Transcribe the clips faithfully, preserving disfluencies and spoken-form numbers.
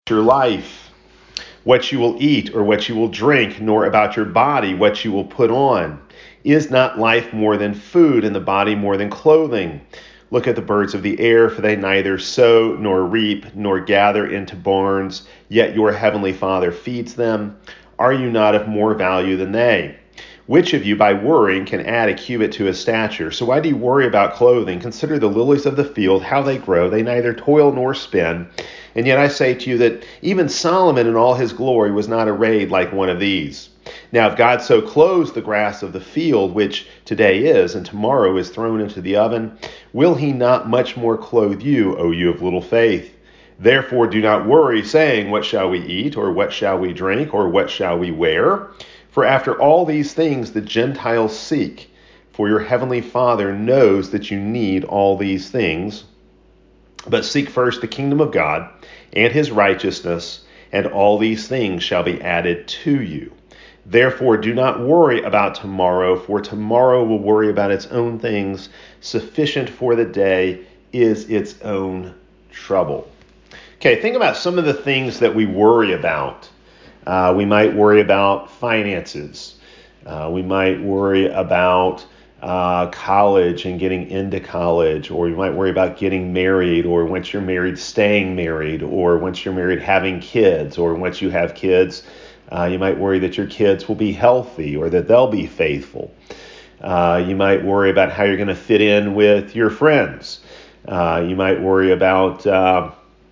your life, what you will eat or what you will drink, nor about your body, what you will put on. Is not life more than food, and the body more than clothing? Look at the birds of the air, for they neither sow nor reap nor gather into barns, yet your heavenly Father feeds them. Are you not of more value than they? Which of you by worrying can add a cubit to his stature? So why do you worry about clothing? Consider the lilies of the field, how they grow. They neither toil nor spin. And yet I say to you that even Solomon in all his glory was not arrayed like one of these. Now if God so clothes the grass of the field, which today is and tomorrow is thrown into the oven, will he not much more clothe you, O you of little faith? Therefore do not worry, saying, what shall we eat, or what shall we drink, or what shall we wear? For after all these things the Gentiles seek, for your heavenly Father knows that you need all these things. But seek first the kingdom of God and his righteousness, and all these things shall be added to you. Therefore do not worry about tomorrow, for tomorrow will worry about its own things. Sufficient for the day is its own trouble. Okay, think about some of the things that we worry about. Uh, we might worry about finances. Uh, we might worry about uh, college and getting into college, or you might worry about getting married, or once you're married, staying married, or once you're married, having kids, or once you have kids, uh, you might worry that your kids will be healthy or that they'll be faithful. Uh, you might worry about how you're going to fit in with your friends. Uh, you might worry about uh,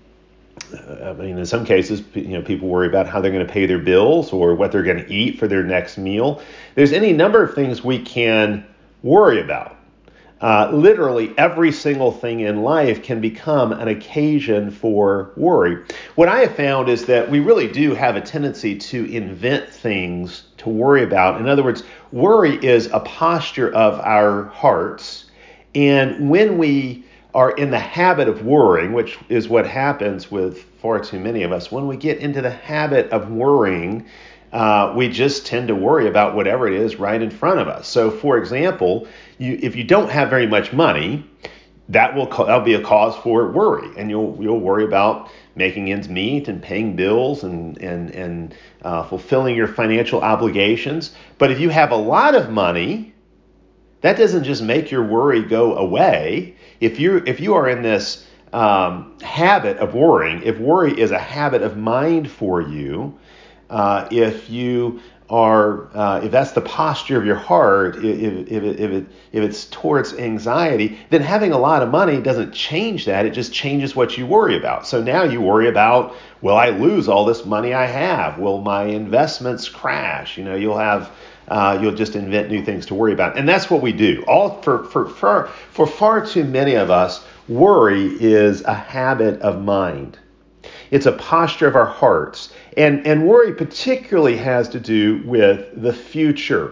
I mean, in some cases, you know, people worry about how they're going to pay their bills or what they're going to eat for their next meal. There's any number of things we can worry about. Uh, literally every single thing in life can become an occasion for worry. What I have found is that we really do have a tendency to invent things to worry about. In other words, worry is a posture of our hearts. And when we are in the habit of worrying, which is what happens with far too many of us, when we get into the habit of worrying, uh, we just tend to worry about whatever it is right in front of us. So, for example, you, if you don't have very much money, that will that'll be a cause for worry, and you'll you'll worry about making ends meet and paying bills and and and uh, fulfilling your financial obligations. But if you have a lot of money, that doesn't just make your worry go away. If you if you are in this um, habit of worrying, if worry is a habit of mind for you, uh, if you are uh, if that's the posture of your heart, if if it, if it if it's towards anxiety, then having a lot of money doesn't change that. It just changes what you worry about. So now you worry about, will I lose all this money I have? Will my investments crash? You know, you'll have Uh, you'll just invent new things to worry about. And that's what we do. All for, for, for, for far too many of us, worry is a habit of mind. It's a posture of our hearts. And, and worry particularly has to do with the future.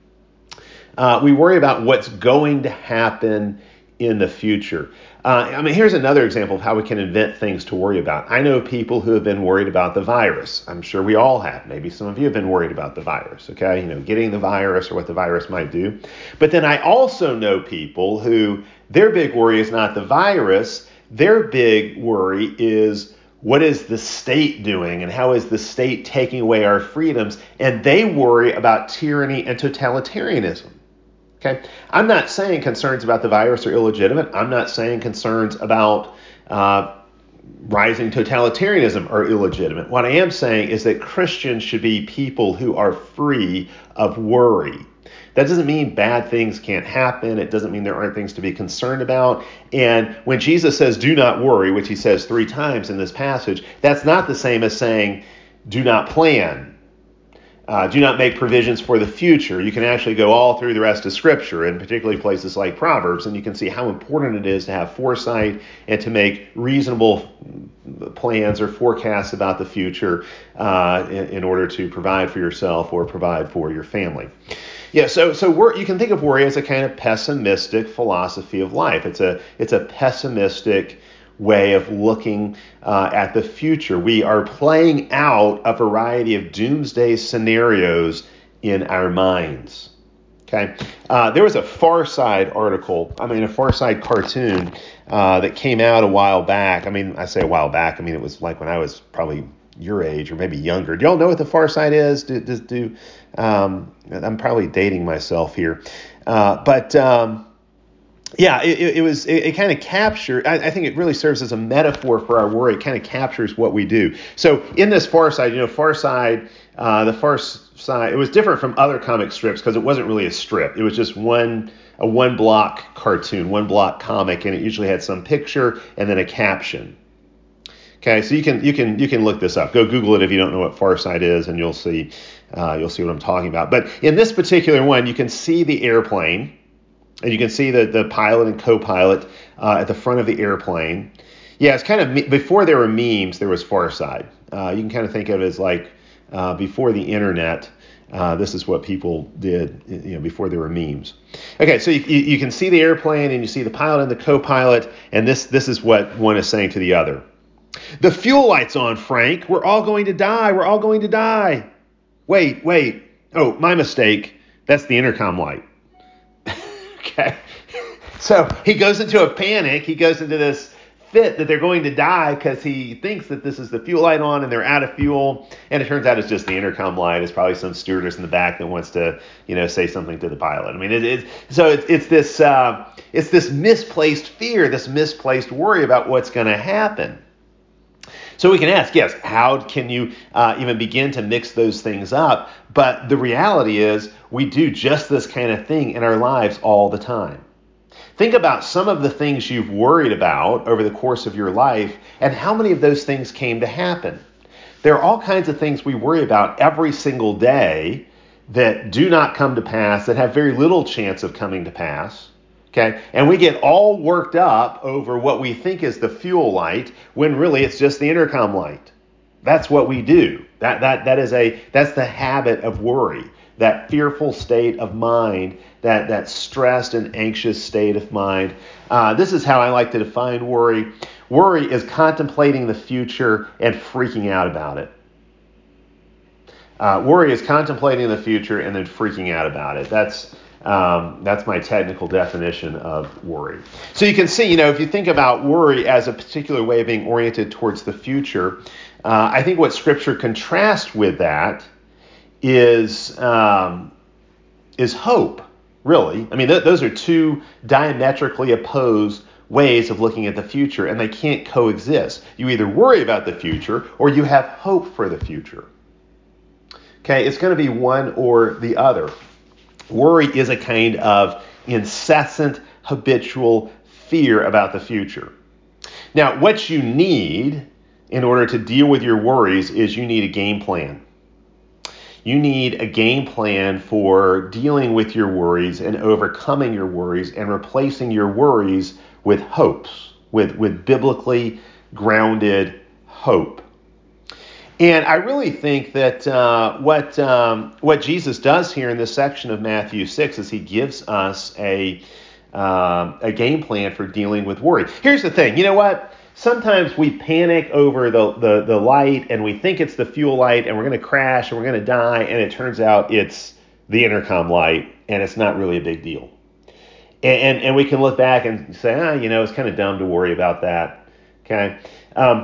Uh, we worry about what's going to happen in the future. Uh, I mean, here's another example of how we can invent things to worry about. I know people who have been worried about the virus. I'm sure we all have. Maybe some of you have been worried about the virus, okay? You know, getting the virus or what the virus might do. But then I also know people who their big worry is not the virus. Their big worry is, what is the state doing and how is the state taking away our freedoms? And they worry about tyranny and totalitarianism. Okay, I'm not saying concerns about the virus are illegitimate. I'm not saying concerns about uh, rising totalitarianism are illegitimate. What I am saying is that Christians should be people who are free of worry. That doesn't mean bad things can't happen. It doesn't mean there aren't things to be concerned about. And when Jesus says, do not worry, which he says three times in this passage, that's not the same as saying, do not plan. Uh, do not make provisions for the future. You can actually go all through the rest of Scripture, and particularly places like Proverbs, and you can see how important it is to have foresight and to make reasonable plans or forecasts about the future uh, in, in order to provide for yourself or provide for your family. Yeah, so so worry, you can think of worry as a kind of pessimistic philosophy of life. It's a it's a pessimistic way of looking uh, at the future. We are playing out a variety of doomsday scenarios in our minds. Okay, uh, there was a Far Side article, I mean a Far Side cartoon uh, that came out a while back. I mean, I say a while back, I mean it was like when I was probably your age or maybe younger. Do y'all know what the Far Side is? Do, do, do um, I'm probably dating myself here, uh, but um, yeah, it, it was. It, it kind of captured. I, I think it really serves as a metaphor for our worry. It kind of captures what we do. So in this Far Side, you know, Far Side, uh, the Far Side, it was different from other comic strips because it wasn't really a strip. It was just one a one block cartoon, one block comic, and it usually had some picture and then a caption. Okay, so you can you can you can look this up. Go Google it if you don't know what Far Side is, and you'll see uh, you'll see what I'm talking about. But in this particular one, you can see the airplane. And you can see the, the pilot and co-pilot uh, at the front of the airplane. Yeah, it's kind of, me- before there were memes, there was Far Side. Uh, you can kind of think of it as like uh, before the internet, uh, this is what people did, you know, before there were memes. Okay, so you, you, you can see the airplane and you see the pilot and the co-pilot, and this, this is what one is saying to the other. The fuel light's on, Frank. We're all going to die. We're all going to die. Wait, wait. Oh, my mistake. That's the intercom light. Okay, so he goes into a panic. He goes into this fit that they're going to die because he thinks that this is the fuel light on and they're out of fuel. And it turns out it's just the intercom light. It's probably some stewardess in the back that wants to, you know, say something to the pilot. I mean, it is so it's, it's this uh, it's this misplaced fear, this misplaced worry about what's going to happen. So we can ask, yes, how can you uh, even begin to mix those things up? But the reality is we do just this kind of thing in our lives all the time. Think about some of the things you've worried about over the course of your life and how many of those things came to happen. There are all kinds of things we worry about every single day that do not come to pass, that have very little chance of coming to pass. Okay, and we get all worked up over what we think is the fuel light when really it's just the intercom light. That's what we do. That that that is a that's the habit of worry, that fearful state of mind, that that stressed and anxious state of mind. Uh, this is how I like to define worry. Worry is contemplating the future and freaking out about it. Uh, worry is contemplating the future and then freaking out about it. That's Um, that's my technical definition of worry. So you can see, you know, if you think about worry as a particular way of being oriented towards the future, uh, I think what Scripture contrasts with that is um, is hope, really. I mean, th- those are two diametrically opposed ways of looking at the future, and they can't coexist. You either worry about the future or you have hope for the future. Okay, it's going to be one or the other. Worry is a kind of incessant, habitual fear about the future. Now, what you need in order to deal with your worries is you need a game plan. You need a game plan for dealing with your worries and overcoming your worries and replacing your worries with hopes, with, with biblically grounded hope. And I really think that uh, what um, what Jesus does here in this section of Matthew six is he gives us a uh, a game plan for dealing with worry. Here's the thing, you know what? Sometimes we panic over the, the, the light and we think it's the fuel light and we're going to crash and we're going to die, and it turns out it's the intercom light and it's not really a big deal. And and, and we can look back and say, ah, you know, it's kind of dumb to worry about that. Okay, um,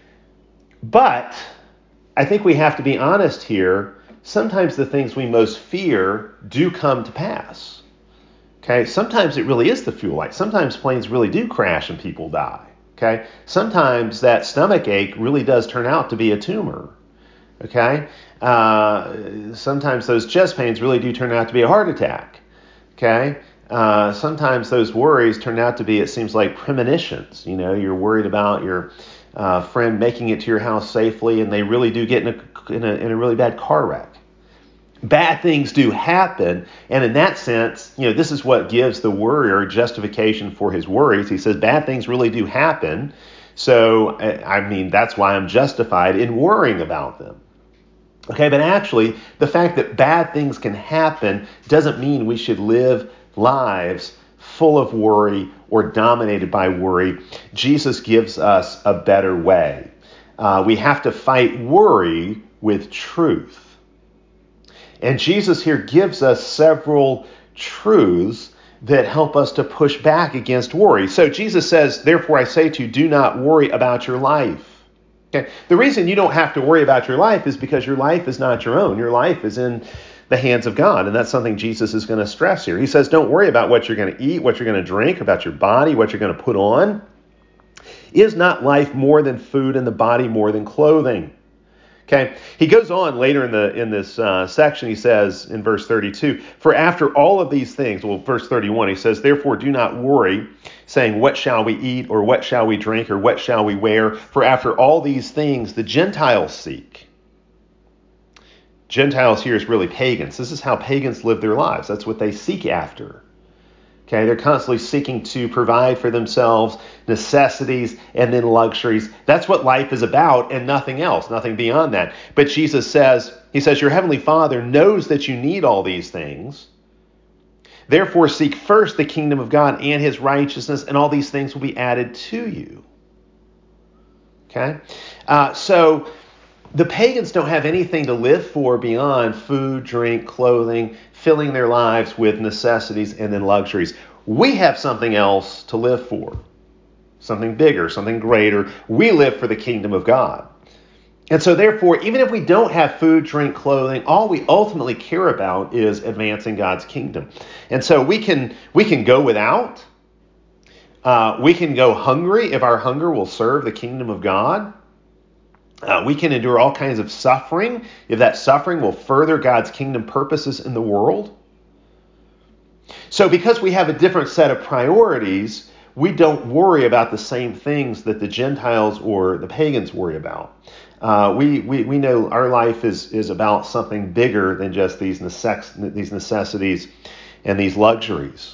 but I think we have to be honest here. Sometimes the things we most fear do come to pass. Okay, sometimes it really is the fuel light. Sometimes planes really do crash and people die. Okay, sometimes that stomach ache really does turn out to be a tumor. Okay, uh, sometimes those chest pains really do turn out to be a heart attack. Okay, uh, sometimes those worries turn out to be, it seems like, premonitions. You know, you're worried about your uh, friend making it to your house safely, and they really do get in a, in a in a really bad car wreck. Bad things do happen, and in that sense, you know, this is what gives the worrier justification for his worries. He says bad things really do happen, so I mean that's why I'm justified in worrying about them. Okay, but actually, the fact that bad things can happen doesn't mean we should live lives full of worry or dominated by worry. Jesus gives us a better way. Uh, we have to fight worry with truth. And Jesus here gives us several truths that help us to push back against worry. So Jesus says, therefore I say to you, do not worry about your life. Okay. The reason you don't have to worry about your life is because your life is not your own. Your life is in the hands of God. And that's something Jesus is going to stress here. He says, don't worry about what you're going to eat, what you're going to drink, about your body, what you're going to put on. Is not life more than food and the body more than clothing? Okay. He goes on later in the in this uh, section. He says in verse thirty-two, for after all of these things, well, verse thirty-one, he says, therefore do not worry, saying, what shall we eat, or what shall we drink, or what shall we wear? For after all these things the Gentiles seek. Gentiles here is really pagans. This is how pagans live their lives. That's what they seek after. Okay, they're constantly seeking to provide for themselves necessities and then luxuries. That's what life is about and nothing else, nothing beyond that. But Jesus says, he says, your heavenly Father knows that you need all these things. Therefore, seek first the kingdom of God and his righteousness, and all these things will be added to you. Okay, uh, so the pagans don't have anything to live for beyond food, drink, clothing, filling their lives with necessities and then luxuries. We have something else to live for, something bigger, something greater. We live for the kingdom of God. And so therefore, even if we don't have food, drink, clothing, all we ultimately care about is advancing God's kingdom. And so we can we can go without. Uh, we can go hungry if our hunger will serve the kingdom of God. Uh, we can endure all kinds of suffering if that suffering will further God's kingdom purposes in the world. So because we have a different set of priorities, we don't worry about the same things that the Gentiles or the pagans worry about. Uh, we, we we know our life is is about something bigger than just these necess- these necessities and these luxuries.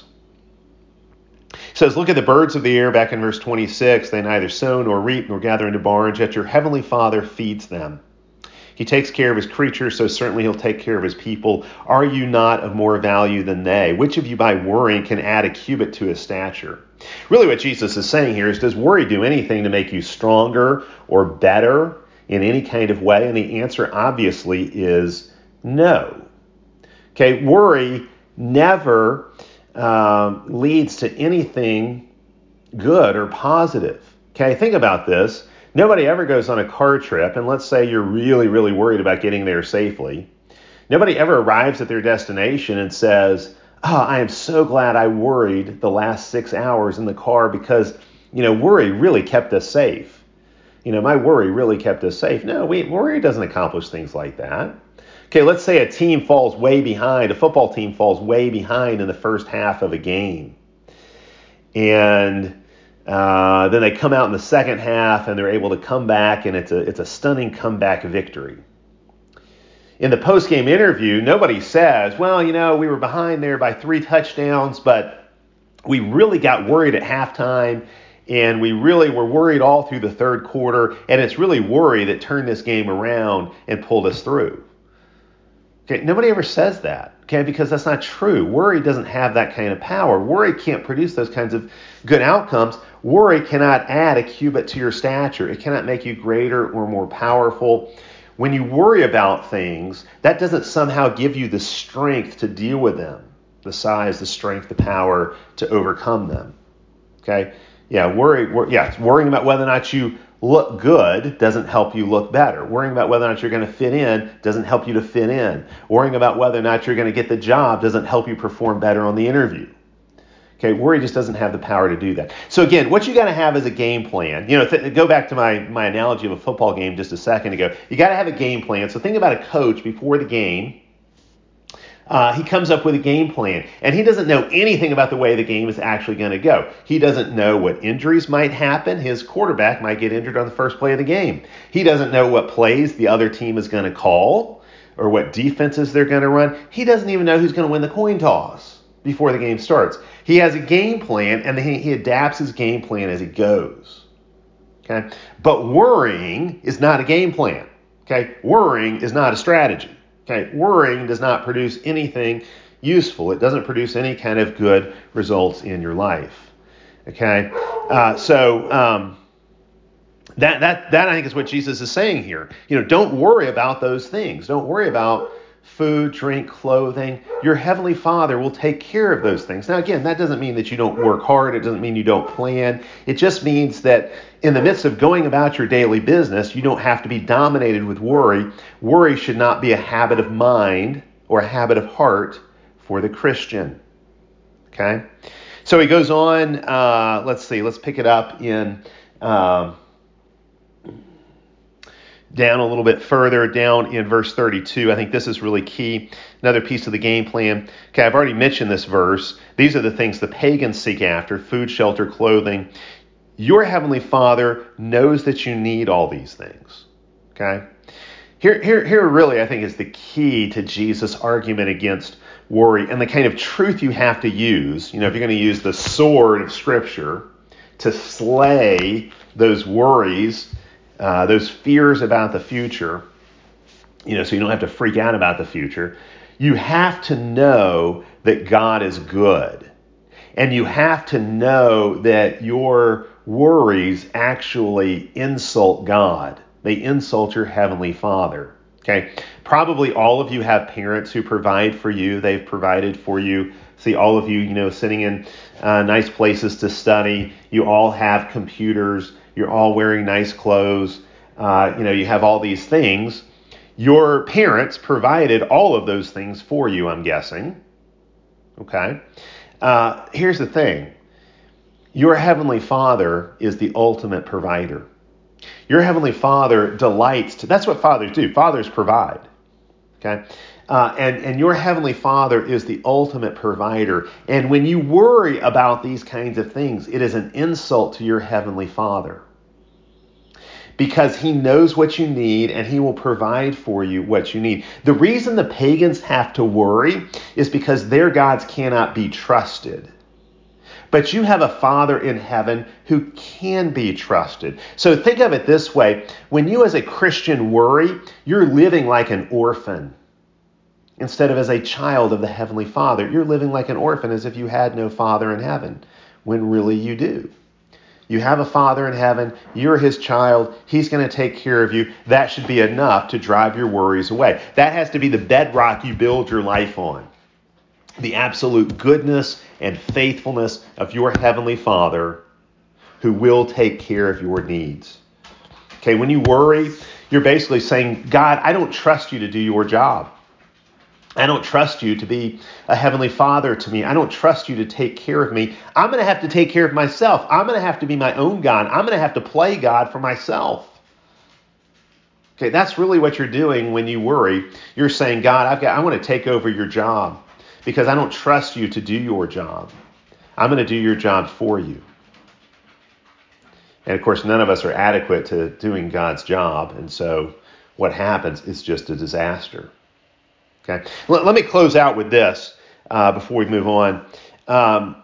He says, look at the birds of the air, back in verse twenty-six. They neither sow nor reap nor gather into barns, yet your heavenly Father feeds them. He takes care of his creatures, so certainly he'll take care of his people. Are you not of more value than they? Which of you by worrying can add a cubit to his stature? Really what Jesus is saying here is, does worry do anything to make you stronger or better in any kind of way? And the answer obviously is no. Okay, worry never um, leads to anything good or positive. Okay, think about this. Nobody ever goes on a car trip, and let's say you're really, really worried about getting there safely. Nobody ever arrives at their destination and says, oh, I am so glad I worried the last six hours in the car because, you know, worry really kept us safe. You know, my worry really kept us safe. No, we, worry doesn't accomplish things like that. Okay, let's say a team falls way behind, a football team falls way behind in the first half of a game. And uh, then they come out in the second half and they're able to come back, and it's a it's a stunning comeback victory. In the post-game interview, nobody says, well, you know, we were behind there by three touchdowns, but we really got worried at halftime, and we really were worried all through the third quarter, and it's really worry that turned this game around and pulled us through. Okay, nobody ever says that, okay, because that's not true. Worry doesn't have that kind of power. Worry can't produce those kinds of good outcomes. Worry cannot add a cubit to your stature. It cannot make you greater or more powerful. When you worry about things, that doesn't somehow give you the strength to deal with them, the size, the strength, the power to overcome them. Okay? Yeah, worry, wor- yeah, worrying about whether or not you look good doesn't help you look better. Worrying about whether or not you're going to fit in doesn't help you to fit in. Worrying about whether or not you're going to get the job doesn't help you perform better on the interview. Okay, worry just doesn't have the power to do that. So again, what you got to have is a game plan. You know, th- go back to my, my analogy of a football game just a second ago. You got to have a game plan. So think about a coach before the game. Uh, he comes up with a game plan, and he doesn't know anything about the way the game is actually going to go. He doesn't know what injuries might happen. His quarterback might get injured on the first play of the game. He doesn't know what plays the other team is going to call or what defenses they're going to run. He doesn't even know who's going to win the coin toss before the game starts. He has a game plan, and he, he adapts his game plan as he goes. Okay, but worrying is not a game plan. Okay, worrying is not a strategy. Okay, worrying does not produce anything useful. It doesn't produce any kind of good results in your life. Okay, uh, so um, that that that I think is what Jesus is saying here. You know, don't worry about those things. Don't worry about food, drink, clothing. Your heavenly Father will take care of those things. Now, again, that doesn't mean that you don't work hard. It doesn't mean you don't plan. It just means that in the midst of going about your daily business, you don't have to be dominated with worry. Worry should not be a habit of mind or a habit of heart for the Christian. Okay? So he goes on, uh, let's see, let's pick it up in... Um, Down a little bit further, down in verse thirty-two. I think this is really key. Another piece of the game plan. Okay, I've already mentioned this verse. These are the things the pagans seek after: food, shelter, clothing. Your heavenly Father knows that you need all these things. Okay? Here, here, here really, I think, is the key to Jesus' argument against worry and the kind of truth you have to use. You know, if you're going to use the sword of Scripture to slay those worries, Uh, those fears about the future, you know, so you don't have to freak out about the future, you have to know that God is good. And you have to know that your worries actually insult God. They insult your heavenly Father. Okay? Probably all of you have parents who provide for you. They've provided for you. See, all of you, you know, sitting in uh, nice places to study. You all have computers. You're all wearing nice clothes. Uh, you know, you have all these things. Your parents provided all of those things for you, I'm guessing. Okay? Uh, here's the thing. Your heavenly Father is the ultimate provider. Your heavenly Father delights to, that's what fathers do. Fathers provide. Okay? Uh, and, and your heavenly Father is the ultimate provider. And when you worry about these kinds of things, it is an insult to your heavenly Father. Because he knows what you need and he will provide for you what you need. The reason the pagans have to worry is because their gods cannot be trusted. But you have a Father in heaven who can be trusted. So think of it this way. When you as a Christian worry, you're living like an orphan. Instead of as a child of the Heavenly Father, you're living like an orphan as if you had no Father in heaven, when really you do. You have a Father in heaven, you're his child, he's going to take care of you. That should be enough to drive your worries away. That has to be the bedrock you build your life on. The absolute goodness and faithfulness of your heavenly Father who will take care of your needs. Okay, when you worry, you're basically saying, God, I don't trust you to do your job. I don't trust you to be a heavenly Father to me. I don't trust you to take care of me. I'm going to have to take care of myself. I'm going to have to be my own God. I'm going to have to play God for myself. Okay, that's really what you're doing when you worry. You're saying, God, I've got, I want to take over your job because I don't trust you to do your job. I'm going to do your job for you. And of course, none of us are adequate to doing God's job. And so what happens is just a disaster. Okay. Let, let me close out with this uh, before we move on. Um,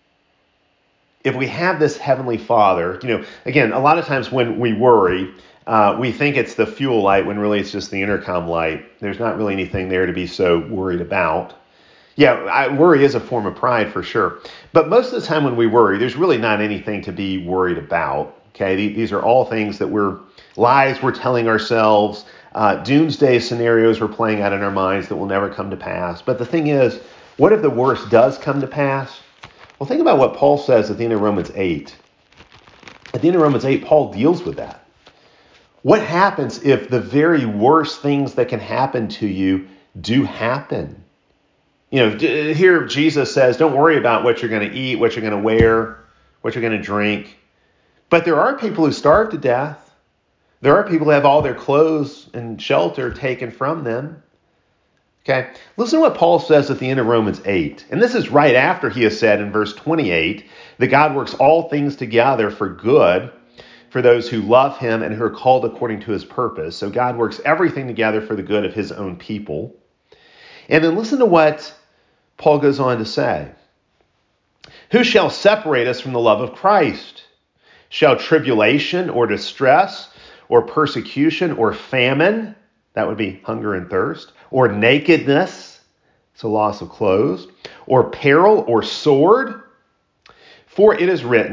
if we have this heavenly Father, you know, again, a lot of times when we worry, uh, we think it's the fuel light when really it's just the intercom light. There's not really anything there to be so worried about. Yeah, I, worry is a form of pride for sure. But most of the time when we worry, there's really not anything to be worried about. Okay, these are all things that we're lies we're telling ourselves. Uh, doomsday scenarios we're playing out in our minds that will never come to pass. But the thing is, what if the worst does come to pass? Well, think about what Paul says at the end of Romans eight. At the end of Romans eight, Paul deals with that. What happens if the very worst things that can happen to you do happen? You know, here Jesus says, don't worry about what you're going to eat, what you're going to wear, what you're going to drink. But there are people who starve to death. There are people who have all their clothes and shelter taken from them. Okay, listen to what Paul says at the end of Romans eight. And this is right after he has said in verse twenty-eight that God works all things together for good for those who love him and who are called according to his purpose. So God works everything together for the good of his own people. And then listen to what Paul goes on to say. Who shall separate us from the love of Christ? Shall tribulation or distress or persecution, or famine, that would be hunger and thirst, or nakedness, so loss of clothes, or peril, or sword? For it is written,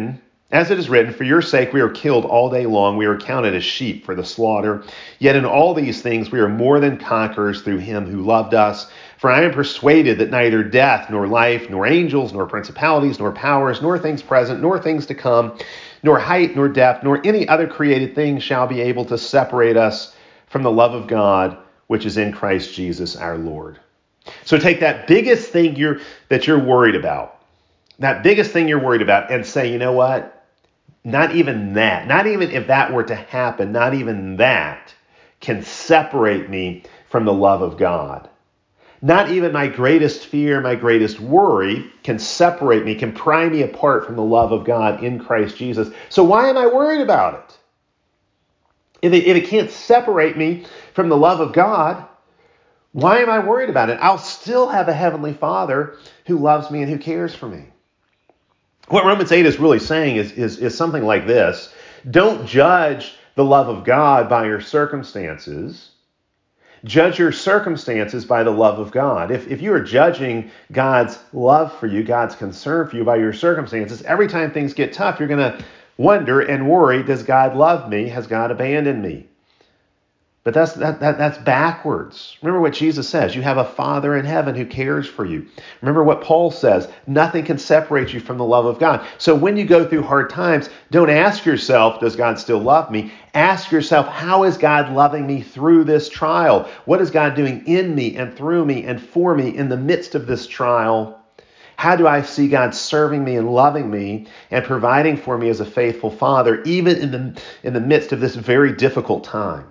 As it is written, for your sake we are killed all day long, we are counted as sheep for the slaughter. Yet in all these things we are more than conquerors through him who loved us. For I am persuaded that neither death, nor life, nor angels, nor principalities, nor powers, nor things present, nor things to come, nor height, nor depth, nor any other created thing shall be able to separate us from the love of God, which is in Christ Jesus our Lord. So take that biggest thing you're that you're worried about, that biggest thing you're worried about, and say, you know what? Not even that, not even if that were to happen, not even that can separate me from the love of God. Not even my greatest fear, my greatest worry can separate me, can pry me apart from the love of God in Christ Jesus. So why am I worried about it? If it, if it can't separate me from the love of God, why am I worried about it? I'll still have a heavenly Father who loves me and who cares for me. What Romans eight is really saying is, is, is something like this. Don't judge the love of God by your circumstances. Judge your circumstances by the love of God. If, if you are judging God's love for you, God's concern for you by your circumstances, every time things get tough, you're going to wonder and worry, does God love me? Has God abandoned me? But that's that, that that's backwards. Remember what Jesus says. You have a Father in heaven who cares for you. Remember what Paul says. Nothing can separate you from the love of God. So when you go through hard times, don't ask yourself, does God still love me? Ask yourself, how is God loving me through this trial? What is God doing in me and through me and for me in the midst of this trial? How do I see God serving me and loving me and providing for me as a faithful Father, even in the in the midst of this very difficult time?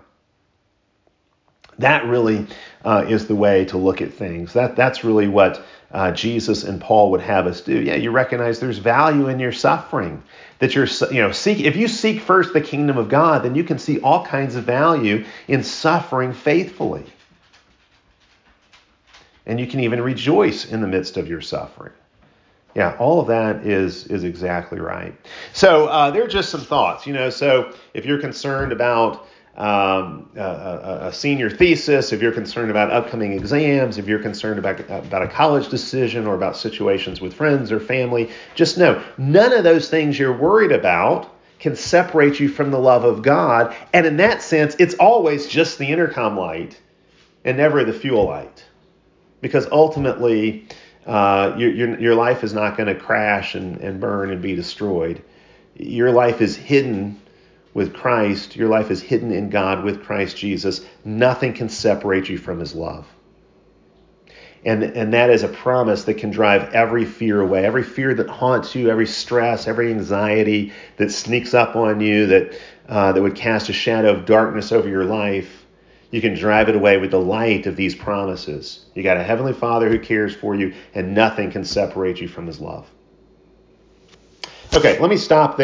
That really uh, is the way to look at things. That that's really what uh, Jesus and Paul would have us do. Yeah, you recognize there's value in your suffering. That you're, you know, seek. If you seek first the kingdom of God, then you can see all kinds of value in suffering faithfully, and you can even rejoice in the midst of your suffering. Yeah, all of that is is exactly right. So uh, there are just some thoughts, you know. So if you're concerned about Um, a, a senior thesis, if you're concerned about upcoming exams, if you're concerned about, about a college decision or about situations with friends or family, just know none of those things you're worried about can separate you from the love of God. And in that sense, it's always just the intercom light and never the fuel light. Because ultimately, uh, your, your, your life is not going to crash and, and burn and be destroyed. Your life is hidden with Christ. Your life is hidden in God with Christ Jesus. Nothing can separate you from his love. And, and that is a promise that can drive every fear away. Every fear that haunts you, every stress, every anxiety that sneaks up on you, that, uh, that would cast a shadow of darkness over your life, you can drive it away with the light of these promises. You got a heavenly Father who cares for you, and nothing can separate you from his love. Okay, let me stop there.